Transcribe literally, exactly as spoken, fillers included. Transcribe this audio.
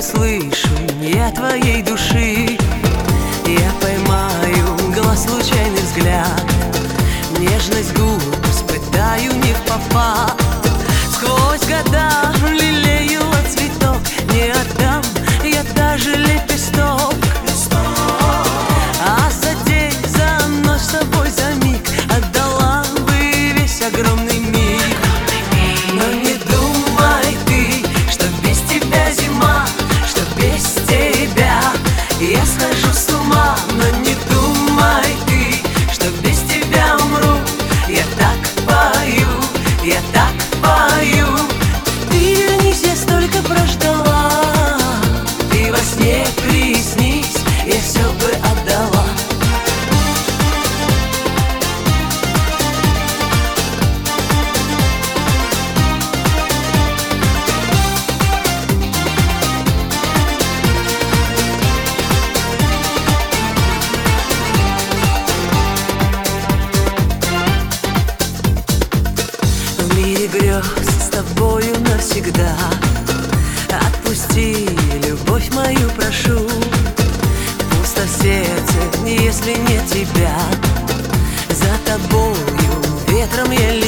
услышу я твоей души. Я поймаю глаз, случайный взгляд, нежность губ испытаю не впопад. Сквозь года лелеяла цветок, не отдам я даже лепесток. А за день, за ночь, с тобой за миг отдала бы весь огромный мир. Но не думай ты, что без тебя зима, что без тебя я схожу с ума. Но не думай ты, что без тебя умру. Я так пою, я так пою. Ты вернись, я столько прождала. Ты во сне приснись, я все бы отдала. В мире грез с тобою навсегда отпусти, любовь мою прошу. Пусто в сердце, если нет тебя. За тобою ветром я лечу.